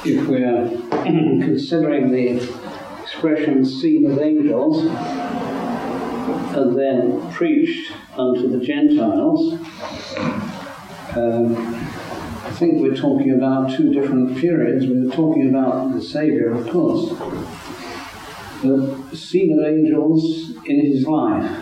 if we're considering the expression seen of angels and then preached unto the Gentiles, I think we're talking about two different periods. We're talking about the Saviour, of course, but seen of angels in his life,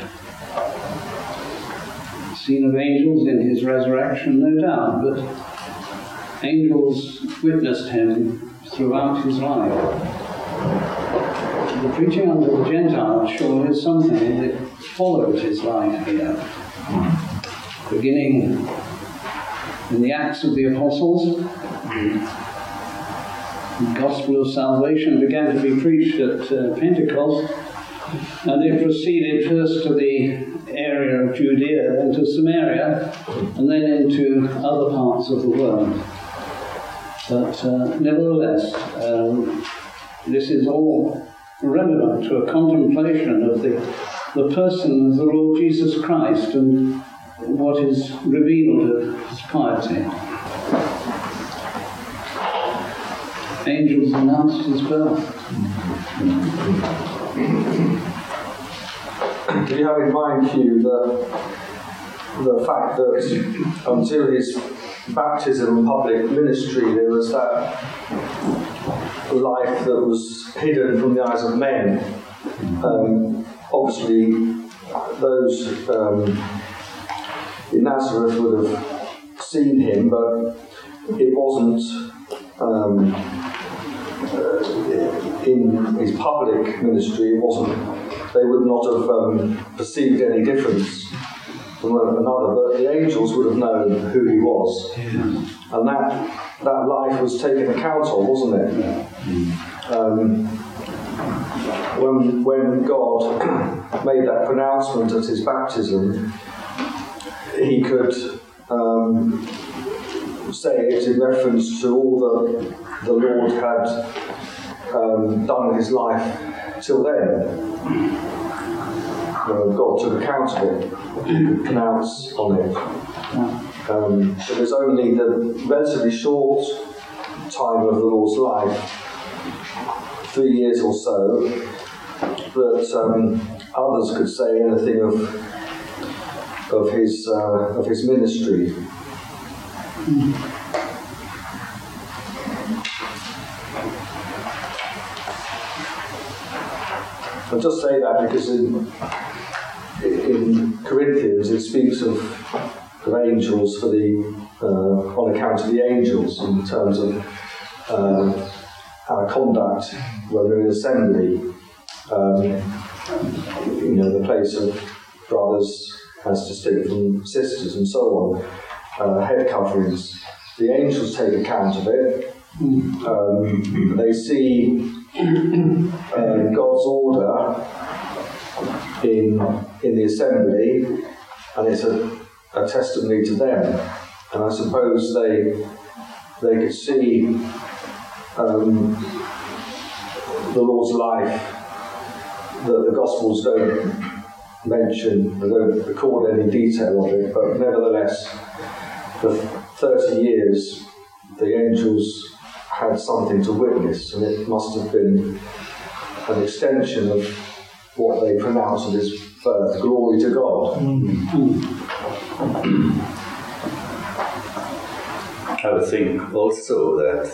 seen of angels in his resurrection, no doubt, but angels witnessed him throughout his life. The preaching unto the Gentiles surely is something that followed his life here, beginning in the Acts of the Apostles. The gospel of salvation began to be preached at Pentecost, and it proceeded first to the area of Judea, then to Samaria, and then into other parts of the world. But nevertheless, this is all relevant to a contemplation of the person of the Lord Jesus Christ and what is revealed of his piety. Angels announced his birth. Do you have in mind, Hugh, the fact that until his baptism and public ministry there was that life that was hidden from the eyes of men? Obviously, those in Nazareth would have seen him, but it wasn't in his public ministry. It wasn't. They would not have perceived any difference from one another, but the angels would have known who he was, and that life was taken account of, wasn't it? When God made that pronouncement at his baptism, he could say it in reference to all that the Lord had done in his life till then. God took account of it, he could pronounce on it. It was only the relatively short time of the Lord's life, 3 years or so, that others could say anything of his ministry. I'll just say that because in Corinthians it speaks of angels for on account of the angels in terms of our conduct when we're in assembly. The place of brothers as distinct from sisters and so on. Head coverings. The angels take account of it. They see God's order in the assembly, and it's a testimony to them. And I suppose they could see the Lord's life that the Gospels don't mention, they don't record any detail of it, but nevertheless, for 30 years, the angels had something to witness, and it must have been an extension of what they pronounced of his birth. Glory to God. I would think also that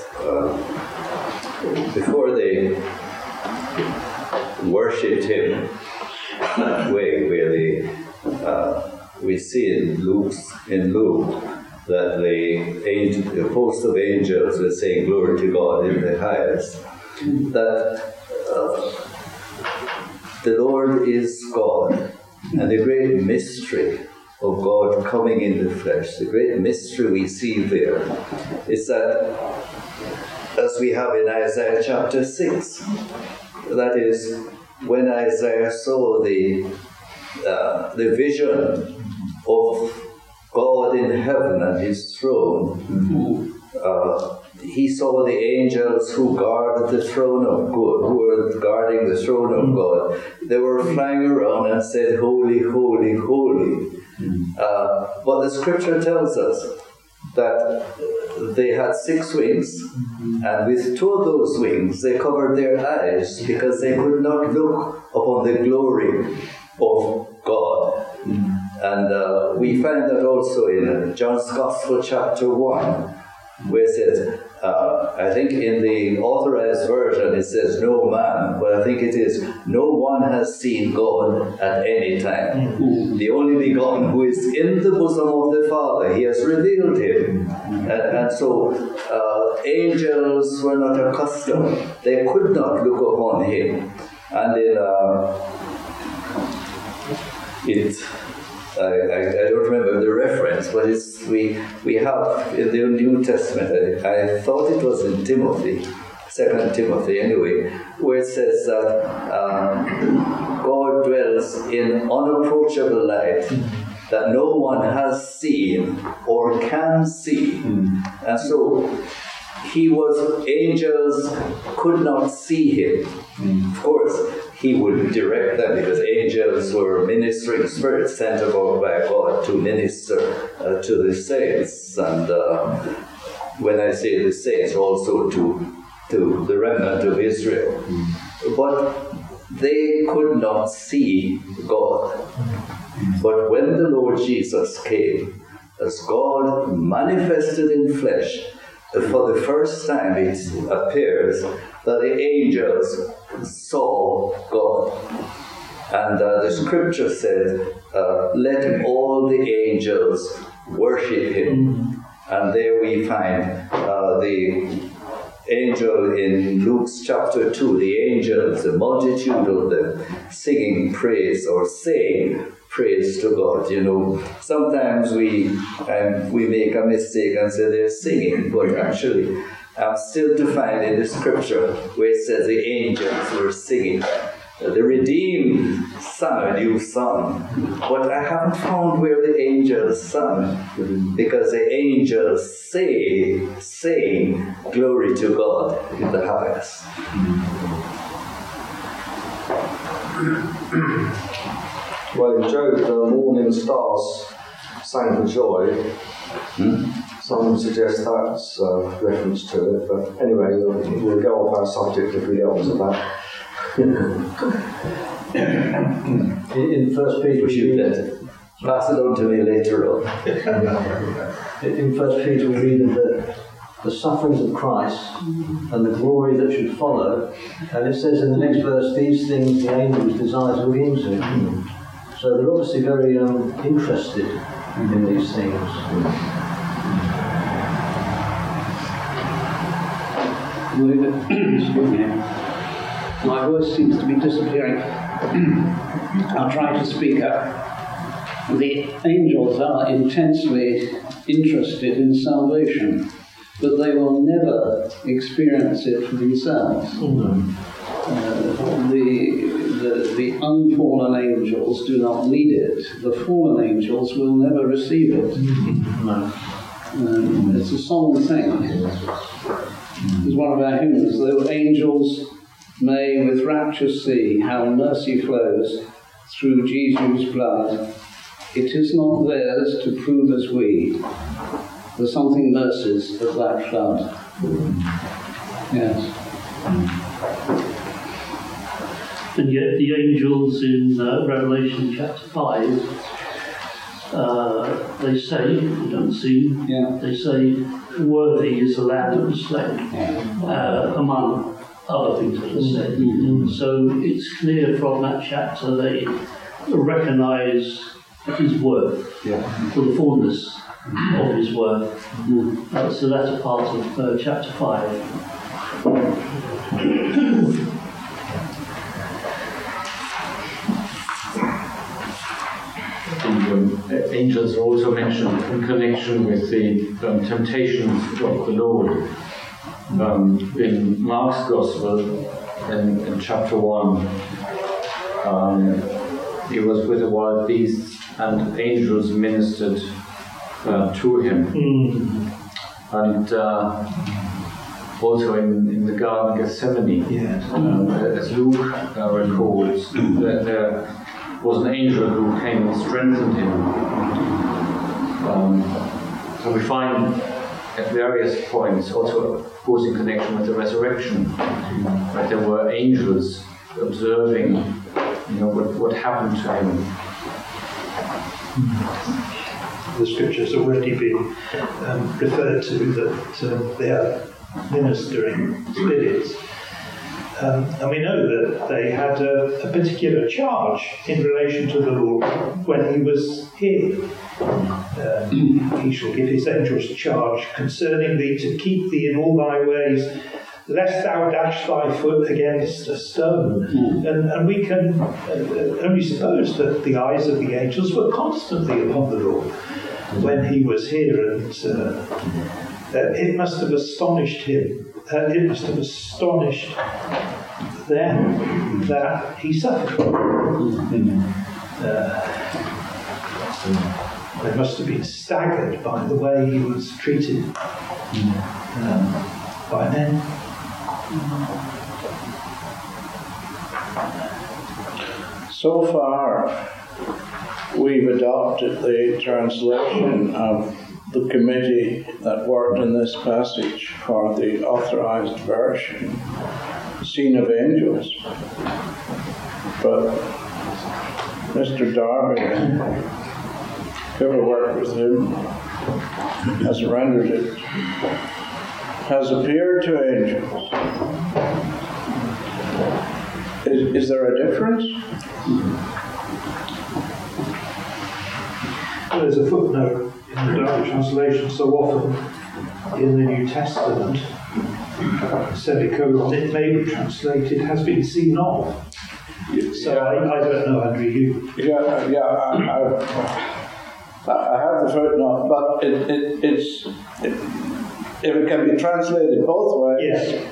before they worshipped him that way, where we see in Luke that the host of angels were saying glory to God in the highest, that the Lord is God, and the great mystery of God coming in the flesh, the great mystery we see there is that, as we have in Isaiah chapter 6, that is, when Isaiah saw the vision of God in heaven and his throne, he saw the angels who guarded the throne of God, who were guarding the throne of God. They were flying around and said, "Holy, holy, holy." But the scripture tells us that they had 6 wings, and with 2 of those wings they covered their eyes because they could not look upon the glory of God. And we find that also in John's Gospel chapter 1, where it says, I think in the authorized version it says no man, but I think it is no one has seen God at any time. The only begotten who is in the bosom of the Father, he has revealed him. And so angels were not accustomed, they could not look upon him. And I don't remember the reference, but we have in the New Testament, I thought it was in Timothy, 2 Timothy anyway, where it says that God dwells in unapproachable light that no one has seen or can see. And so angels could not see him. Of course, he would direct them because angels were ministering spirits sent about by God to minister to the saints. And when I say the saints, also to the remnant of Israel. But they could not see God. But when the Lord Jesus came, as God manifested in flesh, for the first time it appears that the angels saw God. And the scripture said, let all the angels worship him. And there we find the angel in Luke's chapter 2, the angels, the multitude of them, singing praise or saying praise to God. You know, sometimes we make a mistake and say they're singing, but actually I'm still to find in the scripture where it says the angels were singing. The redeemed sang a new song, but I haven't found where the angels sang, because the angels saying glory to God in the highest. Well, in Job, the morning stars sang for joy. Some suggest that's a reference to it, but anyway, we'll go off our subject if we get onto that. In 1 Peter, we should pass it on to me later on. In 1 Peter we read of the sufferings of Christ and the glory that should follow, and it says in the next verse, these things the angels desire to look into. So they're obviously very interested in these things. Excuse me. My voice seems to be disappearing. I'll try to speak up. The angels are intensely interested in salvation, but they will never experience it for themselves. The unfallen angels do not need it. The fallen angels will never receive it. It's a solemn thing. It's one of our hymns. Though angels may with rapture see how mercy flows through Jesus' blood, it is not theirs to prove as we the something mercies of that flood. Yes. And yet the angels in Revelation chapter 5, they say, we don't see, they say, worthy is the Lamb that was slain, among other things that are said. So it's clear from that chapter they recognise his worth, for the fullness of his worth. That's the latter part of chapter 5. Angels are also mentioned in connection with the temptations of the Lord. In Mark's Gospel, in chapter 1, he was with the wild beasts and angels ministered to him. And also in the Garden of Gethsemane, as Luke records, there was an angel who came and strengthened him. So we find at various points also goes in connection with the resurrection. Right? There were angels observing, what happened to him. The scriptures have already been referred to that they are ministering spirits. And we know that they had a particular charge in relation to the Lord when he was here. He shall give his angels charge concerning thee to keep thee in all thy ways, lest thou dash thy foot against a stone. And we can only suppose that the eyes of the angels were constantly upon the Lord when he was here, and it must have astonished him. It must have astonished them that he suffered. They must have been staggered by the way he was treated by men. So far, we've adopted the translation of the committee that worked in this passage for the authorized version, Scene of Angels. But Mr. Darby, whoever worked with him, has rendered it, has appeared to angels. Is there a difference? There's a footnote in the Darby translation so often in the New Testament, semicolon, it may be translated, has been seen of. So I don't know, Andrew, you. I have the footnote, but it's if it can be translated both ways, yes.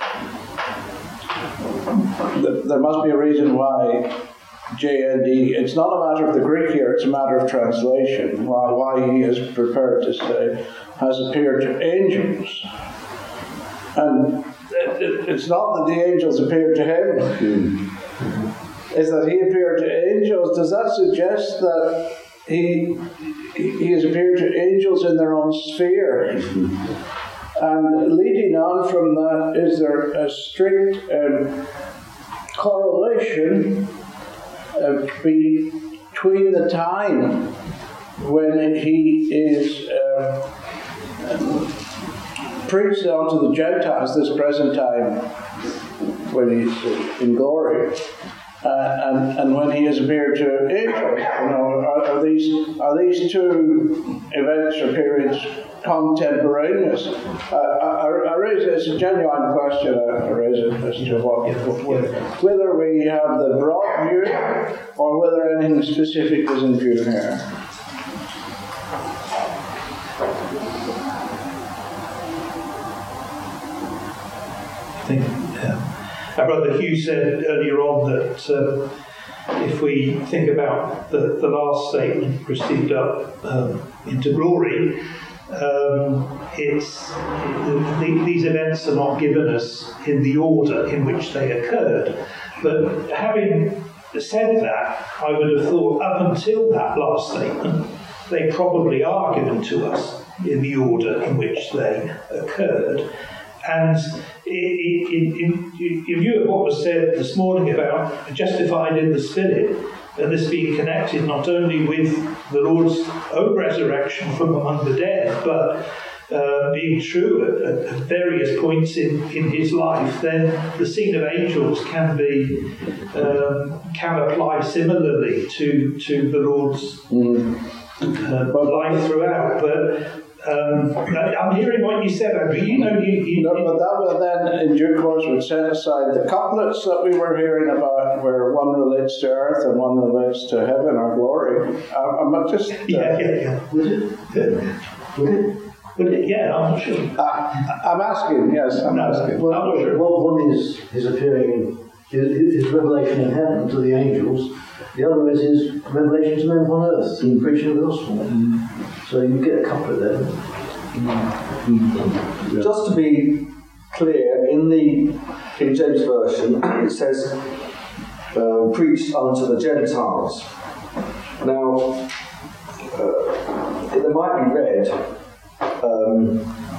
There must be a reason why JND, it's not a matter of the Greek here, it's a matter of translation, why he is prepared to say, has appeared to angels. And it's not that the angels appeared to him, it's that he appeared to angels. Does that suggest that he has appeared to angels in their own sphere? And leading on from that, is there a strict correlation between the time when he is preached unto the Gentiles, this present time, when he's in glory, and when he has appeared to angels? Are these two events or periods contemporaneous? I raise it as a genuine question. I raise it as to whether we have the broad view or whether anything specific is in view here. I think our brother Hugh said earlier on that if we think about the last statement, received up into glory, these events are not given us in the order in which they occurred. But having said that, I would have thought up until that last statement, they probably are given to us in the order in which they occurred. And in view of what was said this morning about justified in the Spirit, and this being connected not only with the Lord's own resurrection from among the dead, but being true at various points in his life, then the scene of angels can apply similarly to the Lord's life throughout. But I'm hearing what you said, Andrew. But that will then, in due course, would set aside the couplets that we were hearing about, where one relates to earth and one relates to heaven or glory. I'm not just. Yeah. Would it? Yeah, I'm not sure. I'm asking. Yes, I'm asking. Well, I'm not sure. One is his appearing in his revelation in heaven to the angels. The other is his revelation to men upon earth in preaching the gospel. So you get a couplet there. Just to be clear, in the King James Version, it says, preached unto the Gentiles. Now, it might be read,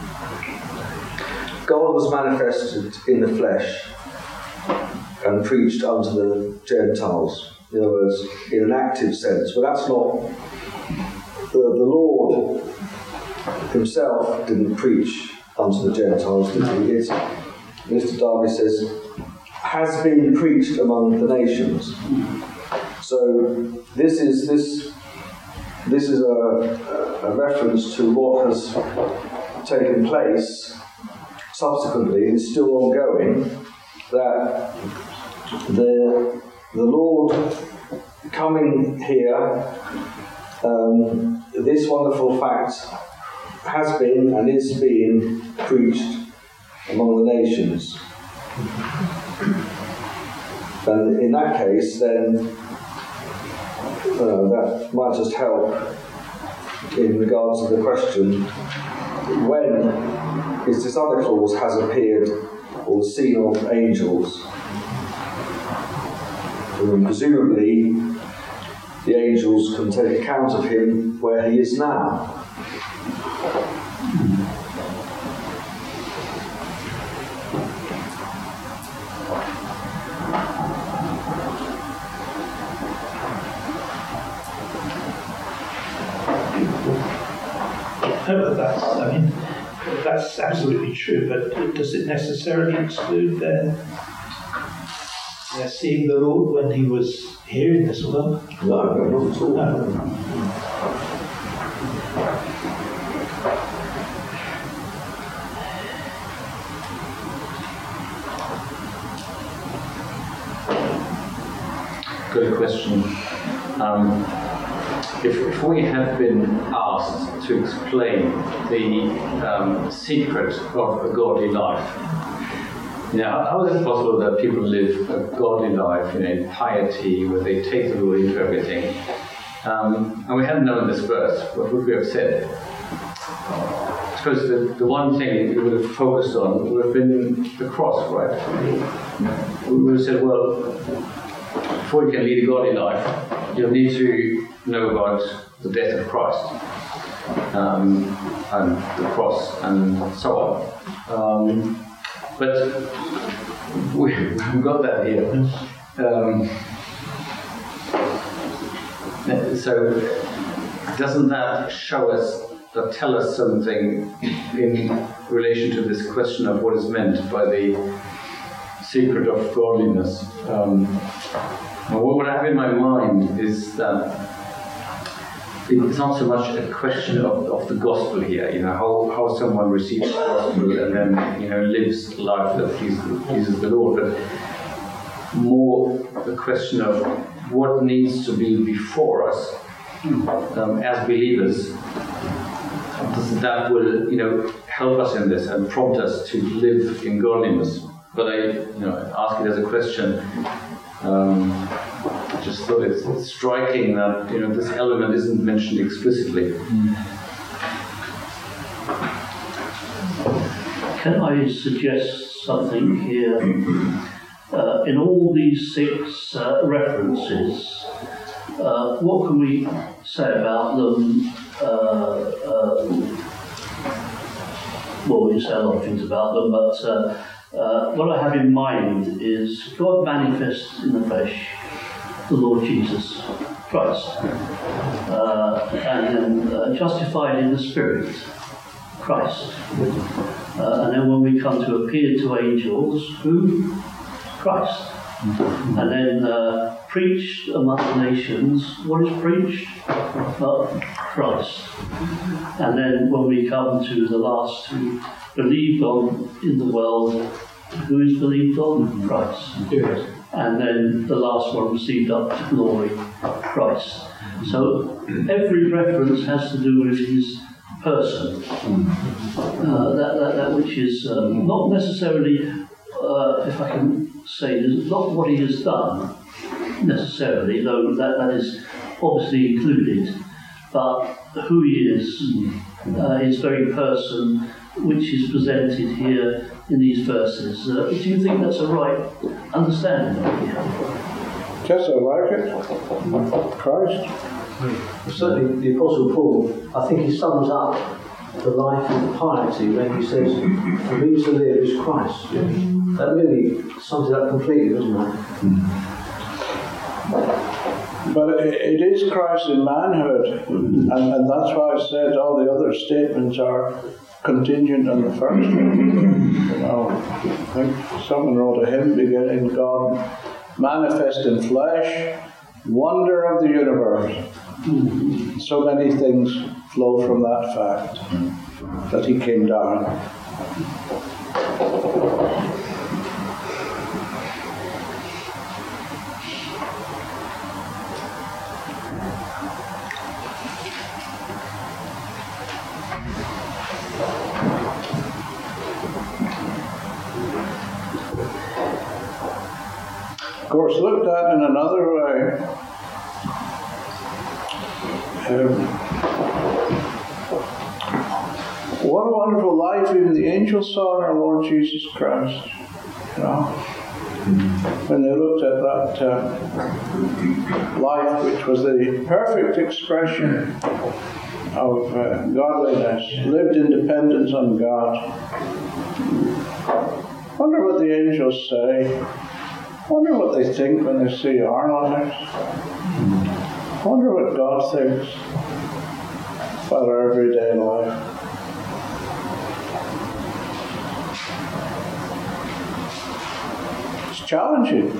God was manifested in the flesh and preached unto the Gentiles. In other words, in an active sense. But that's not... The Lord himself didn't preach unto the Gentiles, did he? Mr. Darby says, has been preached among the nations. So this is a reference to what has taken place subsequently, and is still ongoing, that the Lord coming here, this wonderful fact has been and is being preached among the nations. And in that case, then that might just help in regards to the question, when is this other clause has appeared or seen of angels? And presumably the angels can take account of him where he is now. No, but that's absolutely true, but does it necessarily exclude their seeing the Lord when he was here in this world? No, not at all. No. Good question. If we have been asked to explain the secret of a godly life, how is it possible that people live a godly life in piety, where they take the Lord into everything? And we hadn't known this verse, what would we have said? I suppose the one thing we would have focused on would have been the cross, right? We would have said, well, before you can lead a godly life, you'll need to know about the death of Christ, and the cross, and so on. But we've got that here. So doesn't that show us, or tell us something in relation to this question of what is meant by the secret of godliness? What I have in my mind is that it's not so much a question of the gospel here, how someone receives the gospel and then, lives life that pleases the Lord, but more the question of what needs to be before us as believers. That will, help us in this and prompt us to live in godliness. But I ask it as a question. I just thought it's striking that this element isn't mentioned explicitly. Can I suggest something here? In all these 6 references, what can we say about them? Well, we say a lot of things about them, but what I have in mind is God manifests in the flesh, the Lord Jesus Christ, and then justified in the Spirit, Christ. And then when we come to appear to angels, who? Christ. And then preached among the nations, what is preached? Christ. And then when we come to the last who believed on in the world, who is believed on? Christ. Yes. And then the last one received up to glory, Christ. So every reference has to do with his person. That which is not necessarily, if I can say, not what he has done necessarily, though that is obviously included, but who he is, his very person, which is presented here in these verses. Do you think that's a right understanding of it? Yes, I like it. Christ. Certainly, the Apostle Paul, I think he sums up the life of piety when he says, "For me to live is Christ." That really sums it up completely, doesn't it? But it is Christ in manhood, and that's why I said all the other statements are contingent on the first one. You know, I think someone wrote a hymn beginning, "God manifest in flesh, wonder of the universe." So many things flow from that fact, that he came down. Of course, looked at in another way, what a wonderful life even the angels saw in our Lord Jesus Christ. You know, when they looked at that life, which was the perfect expression of godliness, lived in dependence on God. Wonder what the angels say. Wonder what they think when they see our lives. Wonder what God thinks about our everyday life. It's challenging.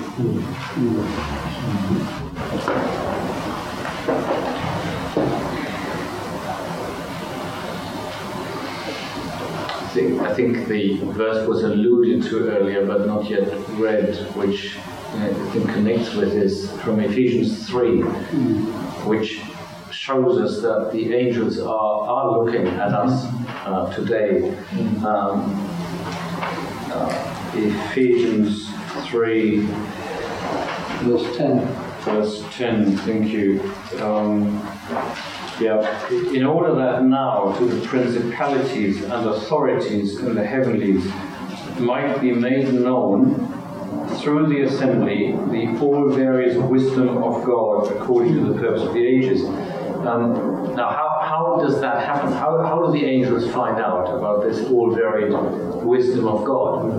I think the verse was alluded to earlier but not yet read, which I think connects with this from Ephesians 3, which shows us that the angels are looking at us today. Ephesians 3, Verse 10. Verse 10, thank you. In order that now to the principalities and authorities in the heavenlies might be made known through the assembly the all various wisdom of God according to the purpose of the ages. Now, how does that happen? How do the angels find out about this all varied wisdom of God?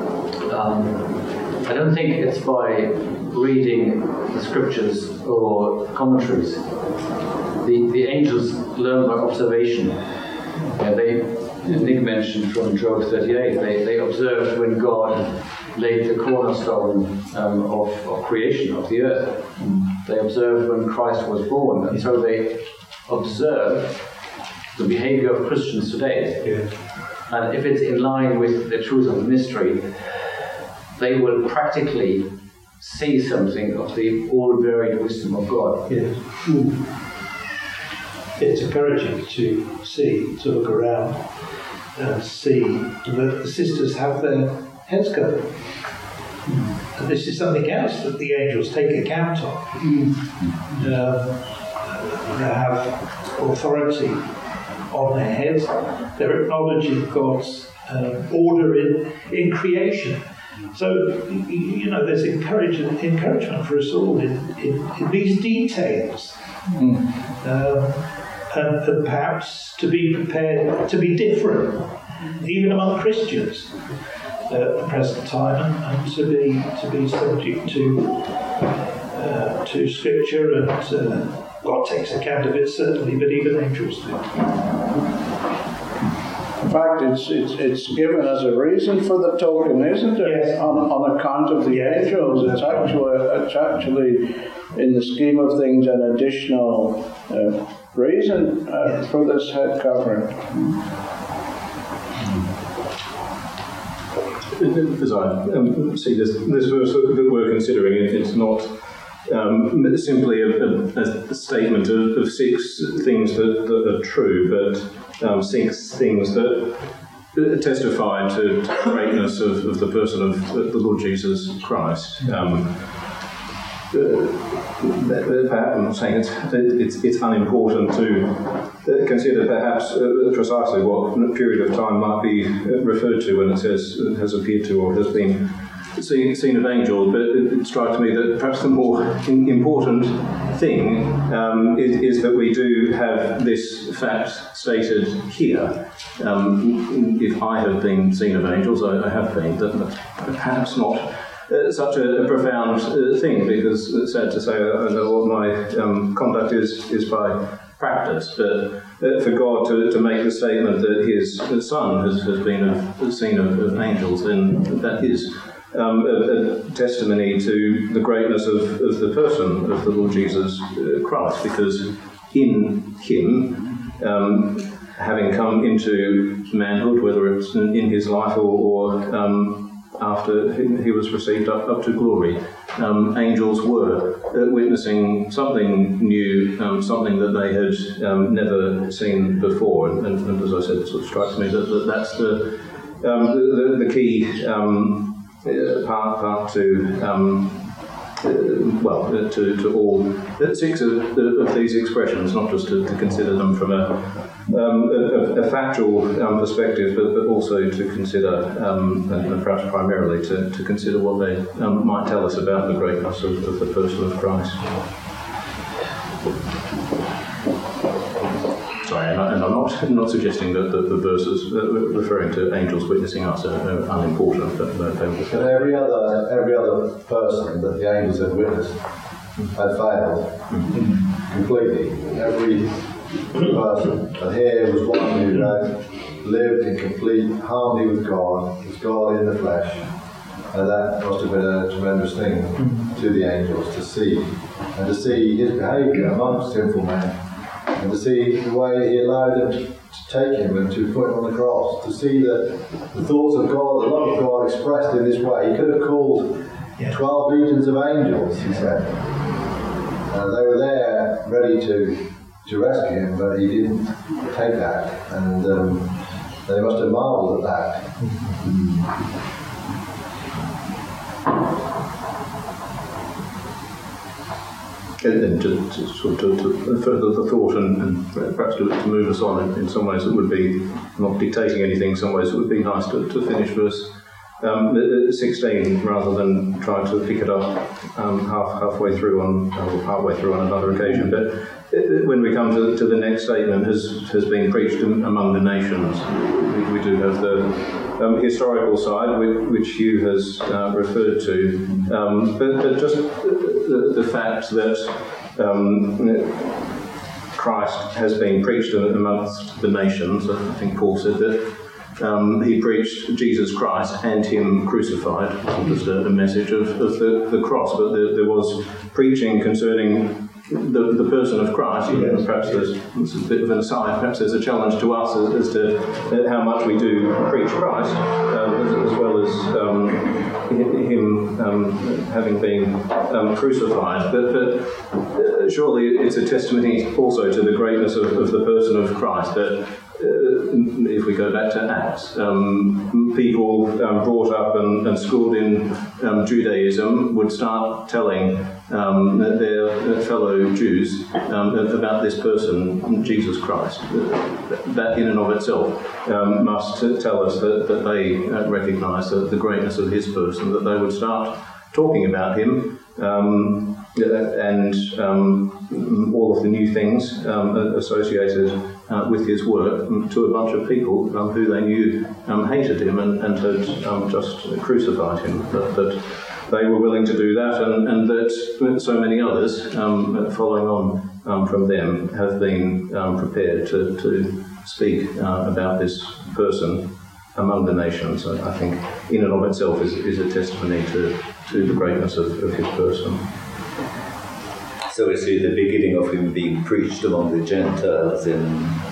I don't think it's by reading the scriptures or commentaries. The angels learn by observation. Nick mentioned from Job 38, they observed when God laid the cornerstone of creation, of the earth. They observed when Christ was born, and so they observe the behavior of Christians today. And if it's in line with the truth of the mystery, they will practically see something of the all-varied wisdom of God. It's encouraging to see, to look around and see that the sisters have their heads covered. And this is something else that the angels take account of. They have authority on their heads. They're acknowledging God's order in creation. So, there's encouragement for us all in these details. And perhaps to be prepared to be different, even among Christians at the present time, and to be subject to Scripture, and God takes account of it certainly, but even angels do. In fact, it's given as a reason for the token, isn't it? Yes. On account of the angels, it's actually in the scheme of things an additional reason for this head covering. As I see this verse that we're considering, it's not simply a statement of 6 things that are true, but 6 things that testify to the greatness of the person of the Lord Jesus Christ. Perhaps I'm not saying it's unimportant to consider perhaps precisely what period of time might be referred to when it says has appeared to or has been seen of angels, but it strikes me that perhaps the more important thing is that we do have this fact stated here. If I have been seen of angels, I have been, but perhaps not such a profound thing, because it's sad to say I know what my conduct is by practice, but for God to make the statement that his Son has been seen of angels, then that is a testimony to the greatness of the person of the Lord Jesus Christ, because in him, having come into manhood, whether it's in his life or after he was received up to glory, angels were witnessing something new, something that they had never seen before. And as I said, it sort of strikes me that that's the key part to all 6 of these expressions, not just to consider them from a factual perspective, but also to consider, and perhaps primarily to consider what they might tell us about the greatness of the person of Christ. Sorry, and I'm not suggesting that the verses referring to angels witnessing us are unimportant, but and every other person that the angels had witnessed had failed completely. Every person, and here was one who had lived in complete harmony with God, was God in the flesh, and that must have been a tremendous thing to the angels to see his behaviour amongst sinful men. And to see the way he allowed them to take him and to put him on the cross, to see the thoughts of God, the love of God expressed in this way. He could have called 12 legions of angels, he said. They were there ready to rescue him, but he didn't take that. And they must have marvelled at that. And to further the thought and perhaps to move us on in some ways, it would be not dictating anything. In some ways, it would be nice to finish verse 16 rather than trying to pick it up halfway through or partway through on another occasion. But when we come to the next statement, has been preached among the nations. We do have the historical side, which Hugh has referred to, but just the fact that Christ has been preached amongst the nations. I think Paul said that he preached Jesus Christ and him crucified. Just a message of the cross, but there was preaching concerning the person of Christ. Perhaps there's a bit of an aside, perhaps there's a challenge to us as to how much we do preach Christ, as well as him having been crucified. But surely it's a testimony also to the greatness of the person of Christ that if we go back to Acts, people brought up and schooled in Judaism would start telling their fellow Jews about this person, Jesus Christ. That in and of itself must tell us that they recognise the greatness of his person, that they would start talking about him and all of the new things associated with his work to a bunch of people who they knew hated him and had just crucified him. But they were willing to do that, and that so many others following on from them have been prepared to speak about this person among the nations. I think in and of itself is a testimony to the greatness of his person. So we see the beginning of him being preached among the Gentiles in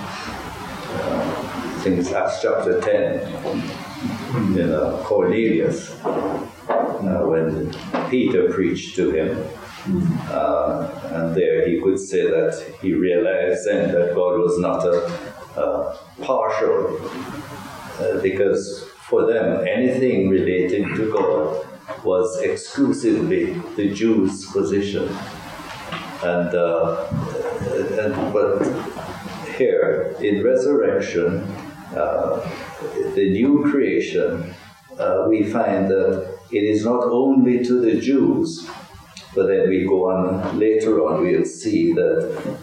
I think it's Acts chapter 10, Cornelius, when Peter preached to him. And there he could say that he realized then that God was not a partial, because for them anything relating to God was exclusively the Jews' position. But here in resurrection, the new creation, we find that it is not only to the Jews, but then we go on later on, we'll see that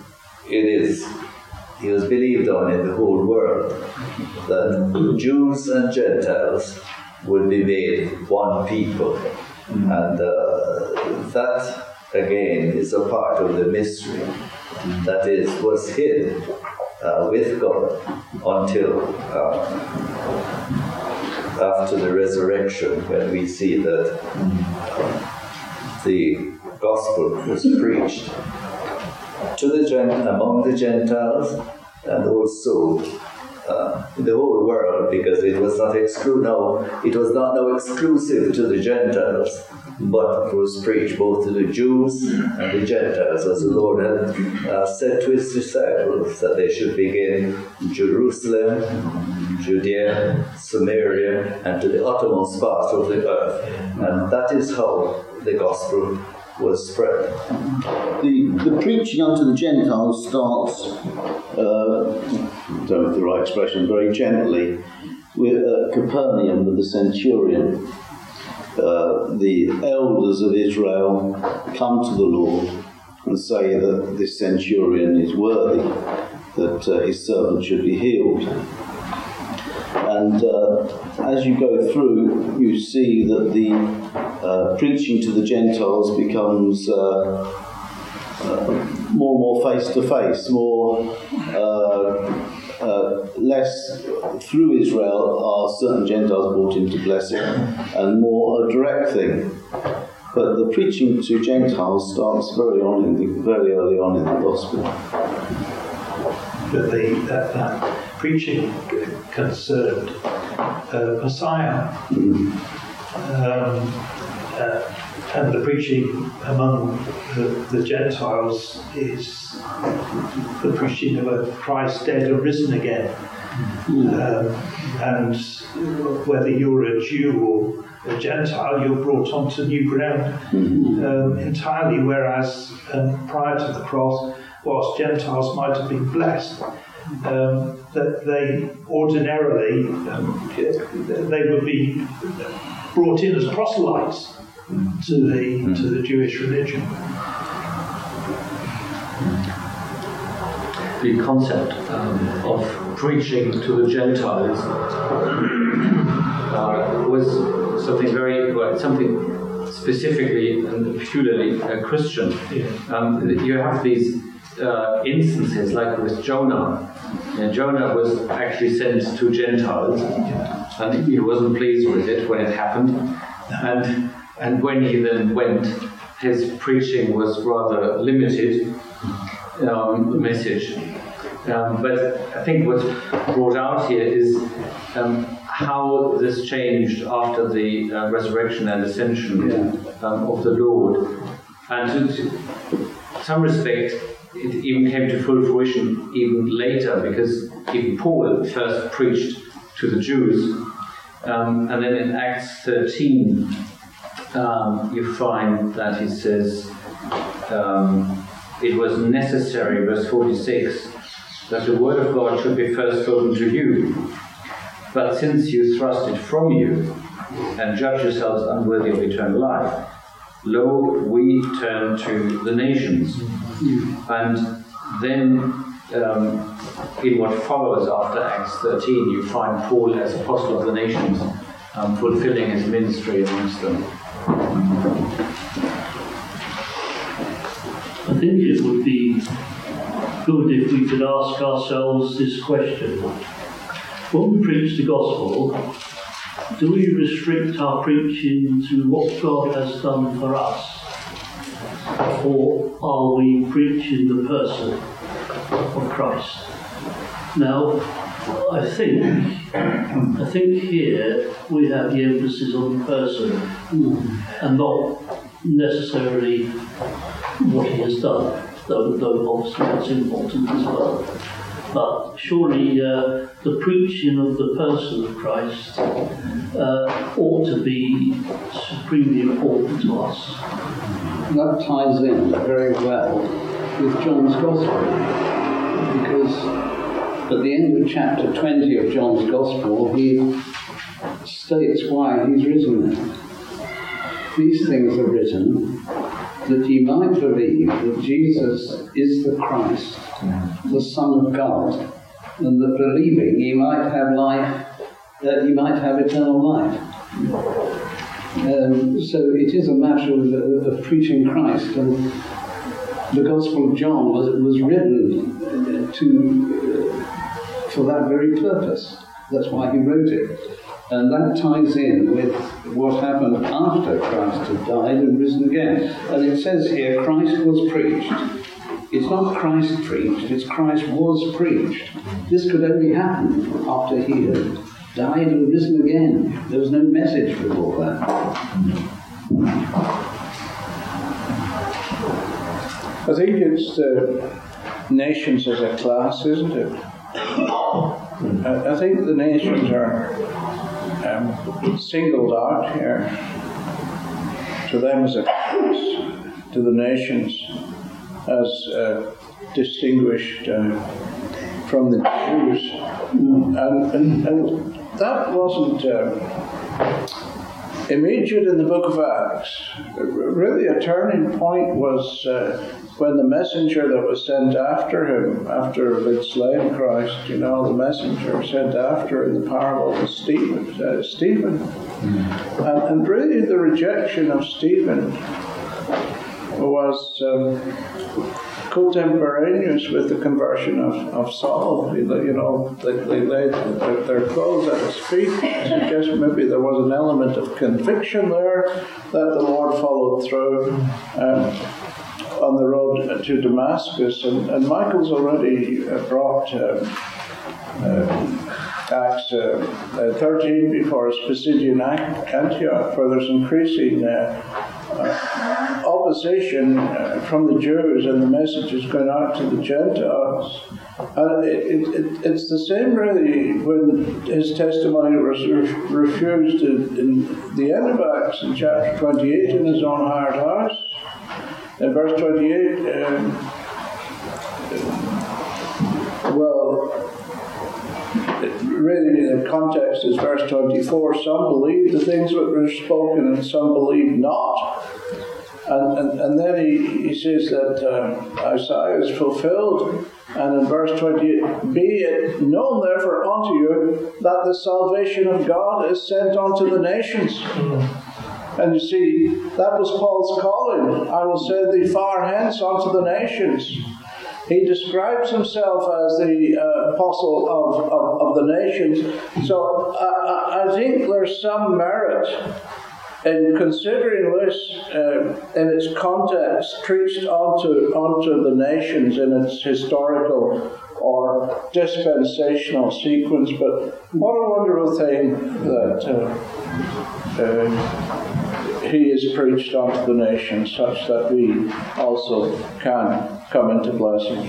he was believed on in the whole world, that Jews and Gentiles would be made one people. And that, again, is a part of the mystery. That is, was hid with God until after the resurrection, when we see that the gospel was preached to among the Gentiles, and also in the whole world, because it was not now exclusive to the Gentiles, but it was preached both to the Jews and the Gentiles, as the Lord had said to his disciples that they should begin in Jerusalem, Judea, Samaria, and to the uttermost part of the earth. And that is how the gospel was spread. The preaching unto the Gentiles starts, I don't know if the right expression, very gently, with Capernaum with the centurion. The elders of Israel come to the Lord and say that this centurion is worthy, that his servant should be healed. And as you go through, you see that the preaching to the Gentiles becomes more and more face-to-face, less through Israel are certain Gentiles brought into blessing, and more a direct thing. But the preaching to Gentiles starts very early on in the gospel. But that preaching concerned Messiah, and the preaching among the Gentiles is the preaching of a Christ dead and risen again. And whether you're a Jew or a Gentile, you're brought onto new ground entirely, whereas prior to the cross, whilst Gentiles might have been blessed, that they ordinarily they would be brought in as proselytes to the Jewish religion. The concept of preaching to the Gentiles was something specifically and peculiarly Christian. You have these instances, like with Jonah. Jonah was actually sent to Gentiles, and he wasn't pleased with it when it happened. And when he then went, his preaching was rather limited message. But I think what's brought out here is how this changed after the resurrection and ascension of the Lord. And to some respect, it even came to full fruition even later, because even Paul first preached to the Jews. And then in Acts 13, you find that he says, it was necessary, verse 46, that the word of God should be first spoken to you. But since you thrust it from you, and judge yourselves unworthy of eternal life, lo, we turn to the nations. And then in what follows after Acts 13, you find Paul as apostle of the nations, fulfilling his ministry amongst them. I think it would be good if we could ask ourselves this question. When we preach the gospel, do we restrict our preaching to what God has done for us? Or are we preaching the person of Christ? Now, I think here we have the emphasis on the person and not necessarily what he has done, though obviously that's important as well. But surely the preaching of the person of Christ ought to be supremely important to us. That ties in very well with John's Gospel, because at the end of chapter 20 of John's Gospel, he states why he's risen. these things are written that ye might believe that Jesus is the Christ, the Son of God, and that believing ye might have life, that ye might have eternal life. So it is a matter of preaching Christ, and the Gospel of John was written for that very purpose. That's why he wrote it. And that ties in with what happened after Christ had died and risen again. And it says here, Christ was preached. It's not Christ preached, it's Christ was preached. This could only happen after he had died and risen again. There was no message before that. I think it's the nations as a class, isn't it? I think the nations are singled out here. To them as a class, to the nations as distinguished from the Jews. And that wasn't immediate in the book of Acts. Really a turning point was when the messenger that was sent after him, after they'd slain Christ, the messenger sent after in the parable was Stephen. And really the rejection of Stephen was contemporaneous with the conversion of Saul. They laid their clothes at his feet. I suggest maybe there was an element of conviction there that the Lord followed through on the road to Damascus. And Michael's already brought Acts 13 before Pisidian Antioch, where there's increasing opposition from the Jews, and the message is going out to the Gentiles. And it's the same really when his testimony was refused in the end of Acts in chapter 28 in his own hired house. In verse 28, really the context is verse 24. Some believed the things that were spoken and some believed not. And then he says that Isaiah is fulfilled. And in verse 28, be it known therefore unto you that the salvation of God is sent unto the nations. And you see, that was Paul's calling. I will send thee far hence unto the nations. He describes himself as the apostle of the nations. So I think there's some merit in considering this in its context, preached onto the nations in its historical or dispensational sequence. But what a wonderful thing that he is preached unto the nations, such that we also can come into blessing.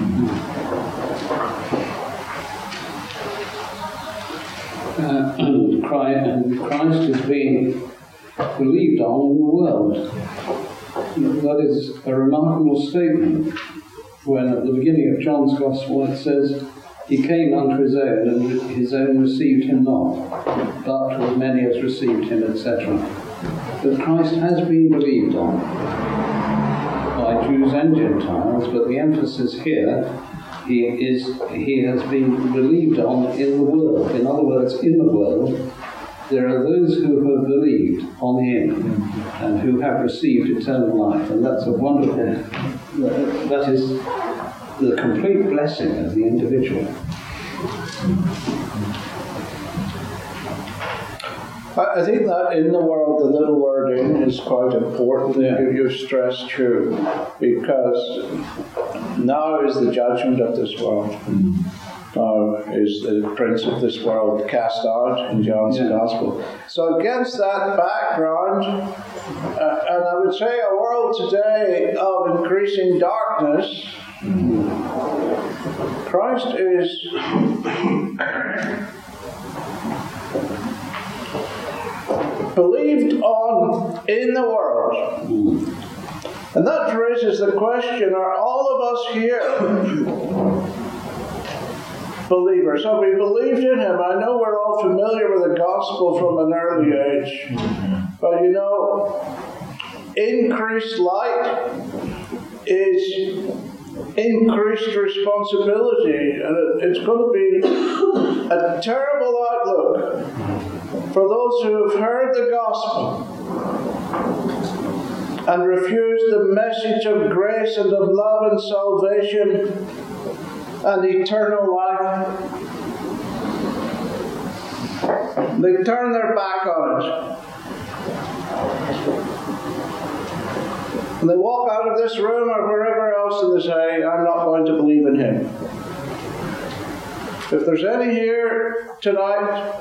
And Christ is being believed on in the world. That is a remarkable statement. When at the beginning of John's Gospel it says, he came unto his own, and his own received him not, but with many as received him, etc. That Christ has been believed on by Jews and Gentiles, but the emphasis here, he has been believed on in the world. In other words, in the world, there are those who have believed on him and who have received eternal life, and that's a wonderful, that is the complete blessing of the individual. I think that in the world, the little word in is quite important. You've stressed true, because now is the judgment of this world. Now is the prince of this world cast out in John's Gospel. So against that background, and I would say a world today of increasing darkness, Christ is believed on in the world. And that raises the question, are all of us here believers? Have we believed in him? I know we're all familiar with the gospel from an early age, but increased light is increased responsibility, and it's going to be a terrible outlook for those who have heard the gospel and refused the message of grace and of love and salvation and eternal life. They turn their back on it. And they walk out of this room or wherever else and they say, I'm not going to believe in him. If there's any here tonight,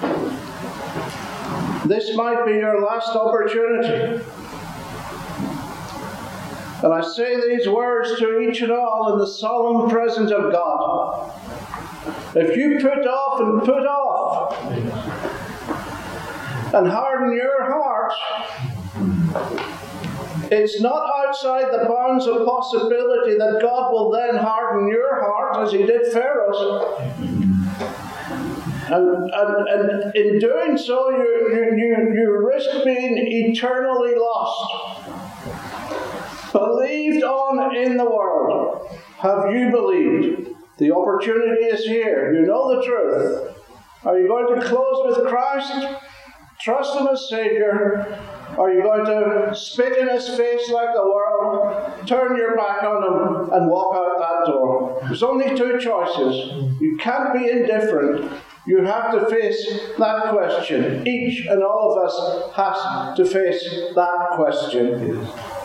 this might be your last opportunity. And I say these words to each and all in the solemn presence of God. If you put off and harden your heart, it's not outside the bounds of possibility that God will then harden your heart as he did Pharaoh's. And in doing so, you risk being eternally lost. Believed on in the world. Have you believed? The opportunity is here. You know the truth. Are you going to close with Christ? Trust him as Savior? Are you going to spit in his face like the world? Turn your back on him and walk out that door. There's only two choices. You can't be indifferent. You have to face that question. Each and all of us has to face that question.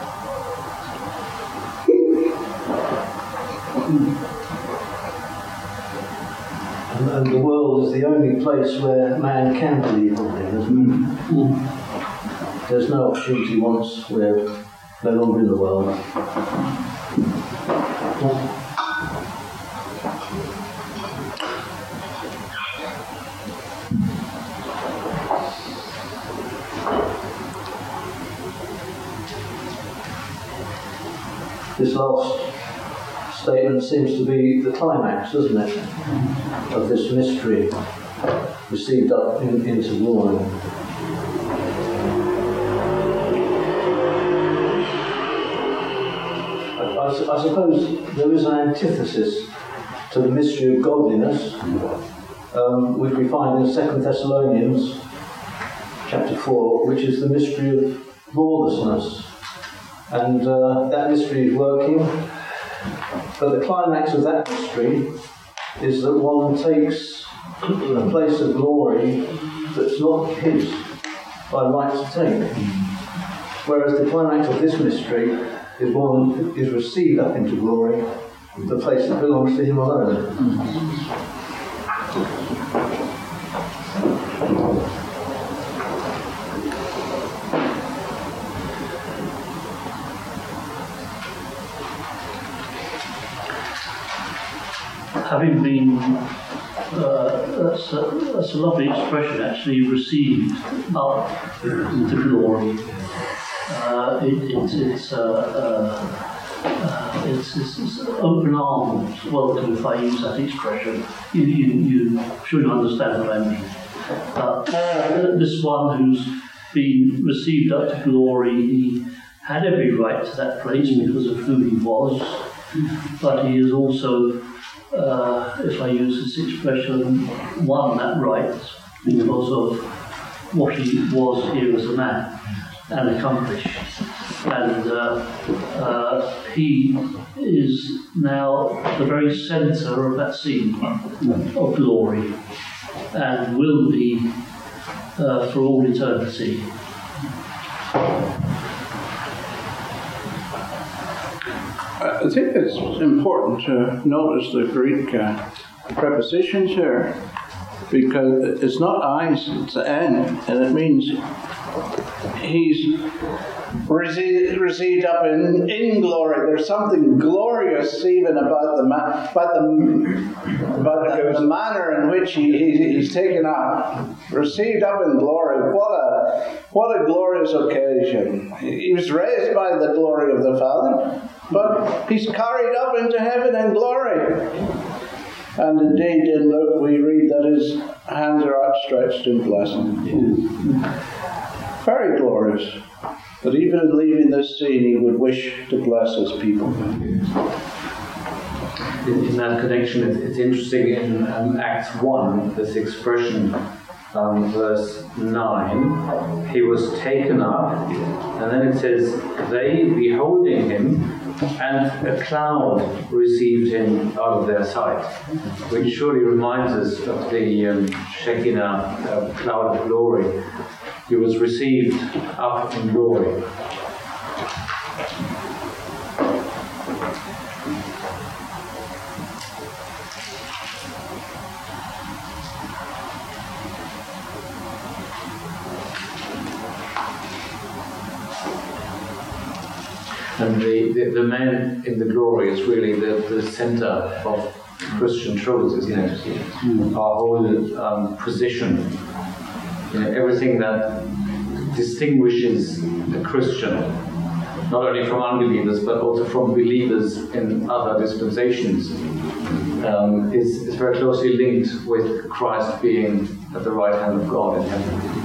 And the world is the only place where man can believe on him, isn't it? There's no opportunity once we're no longer in the world. This last statement seems to be the climax, doesn't it, of this mystery received up into glory. I suppose there is an antithesis to the mystery of godliness, which we find in 2 Thessalonians chapter 4, which is the mystery of lawlessness. And that mystery is working, but the climax of that mystery is that one takes a place of glory that's not his by right to take. Whereas the climax of this mystery is one who is received up into glory, the place that belongs to him alone. Having been, that's a lovely expression actually, received up into glory. It's open arms welcome, if I use that expression. You should understand what I mean. This one who's been received up to glory, he had every right to that place because of who he was, but he is also, if I use this expression, won that right because of what he was here as a man and accomplished. And he is now the very centre of that scene of glory and will be for all eternity. I think it's important to notice the Greek prepositions here, because it's not eyes, it's en, and it means he's received up in glory. There's something glorious even about the manner in which he's taken up, received up in glory. What a glorious occasion! He was raised by the glory of the Father, but he's carried up into heaven in glory. And indeed, in Luke we read that his hands are outstretched in blessing. Very glorious. But even in leaving this scene, he would wish to bless his people. In that connection, it's interesting in Acts 1, this expression, verse 9, he was taken up, and then it says, they beholding him, and a cloud received him out of their sight, which surely reminds us of the Shekinah cloud of glory. He was received up in glory. And the man in the glory is really the center of Christian truth, isn't it? Our whole position, everything that distinguishes a Christian, not only from unbelievers but also from believers in other dispensations, is very closely linked with Christ being at the right hand of God in heaven.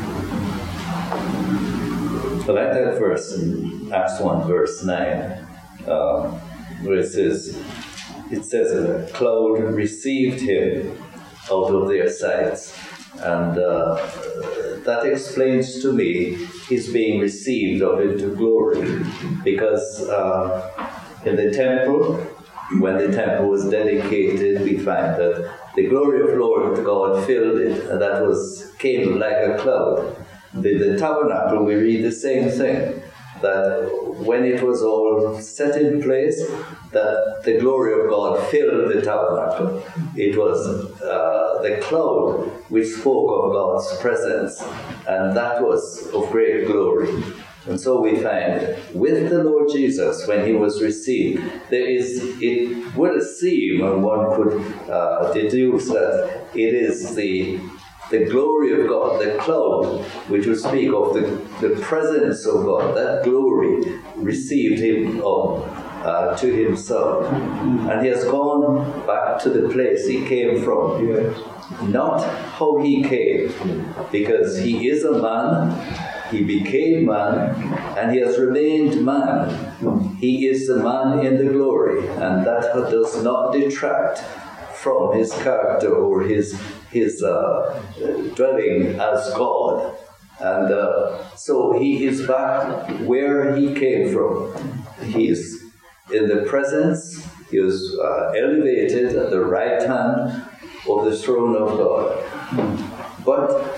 I like that verse in Acts 1, verse 9, where it says, a cloud received him out of their sights. And that explains to me his being received up into glory. Because in the temple, when the temple was dedicated, we find that the glory of Lord God filled it, and that came like a cloud. The tabernacle, we read the same thing, that when it was all set in place, that the glory of God filled the tabernacle. It was the cloud which spoke of God's presence, and that was of great glory. And so we find with the Lord Jesus, when he was received, it would seem, and one could deduce that it is the glory of God, the cloud, which would speak of the presence of God, that glory received him up to himself. And he has gone back to the place he came from. Yes. Not how he came, because he is a man, he became man, and he has remained man. He is the man in the glory, and that does not detract from his character or his dwelling as God. And so he is back where he came from. He is in the presence, he is elevated at the right hand of the throne of God. But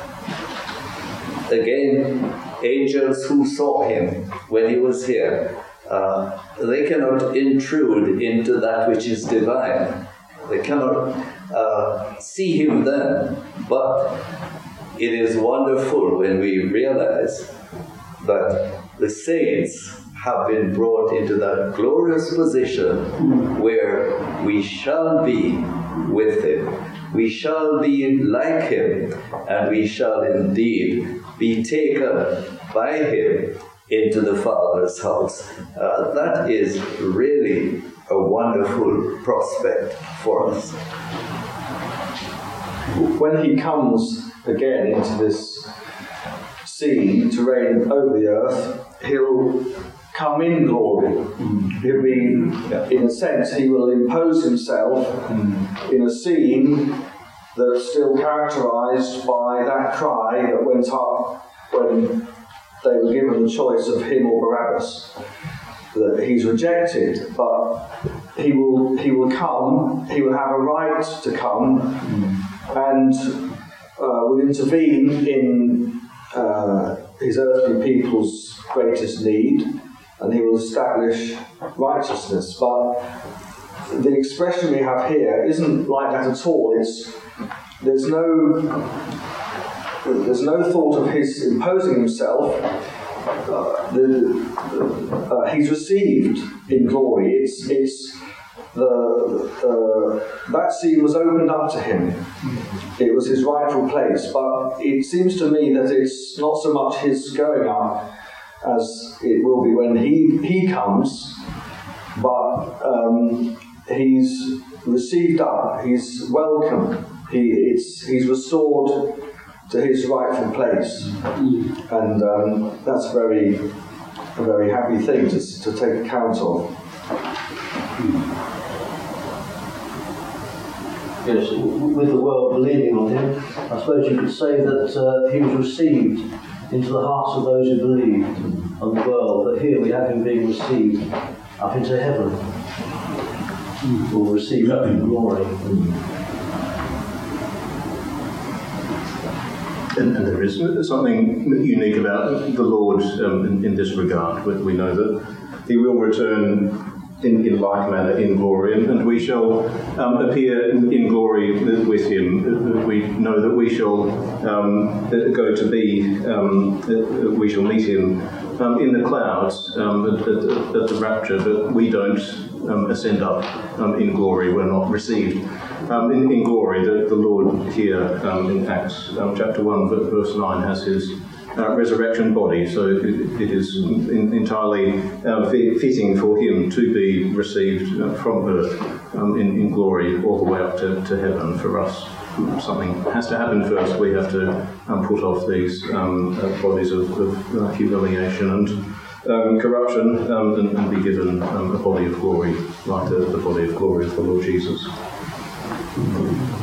again, angels who saw him when he was here, they cannot intrude into that which is divine. They cannot see him then, but it is wonderful when we realize that the saints have been brought into that glorious position where we shall be with him. We shall be like him, and we shall indeed be taken by him into the Father's house. That is really a wonderful prospect for us. When he comes again into this scene to reign over the earth, he'll come in glory. He'll be, in a sense, he will impose himself in a scene that's still characterized by that cry that went up when they were given the choice of him or Barabbas. That he's rejected, but he will come, he will have a right to come, and will intervene in his earthly people's greatest need, and he will establish righteousness. But the expression we have here isn't like that at all. There's no thought of his imposing himself. He's received in glory. It's that scene was opened up to him. It was his rightful place. But it seems to me that it's not so much his going up as it will be when he comes, but he's received up. He's welcome. He's restored to his rightful place, and that's very a very happy thing to take account of. Yes, with the world believing on him, I suppose you could say that he was received into the hearts of those who believed on the world, but here we have him being received up into heaven, or received up in glory. And there is something unique about the Lord in this regard. We know that he will return in like manner in glory, and we shall appear in glory with him. We know that we shall go to be, we shall meet him in the clouds at the rapture, but we don't ascend up in glory. We're not received in glory. The Lord here in Acts chapter 1 verse 9 has his resurrection body, so it is entirely fitting for him to be received from earth in glory all the way up to heaven. For us, something has to happen first. We have to put off these bodies of humiliation and corruption and be given a body of glory like the body of glory of the Lord Jesus.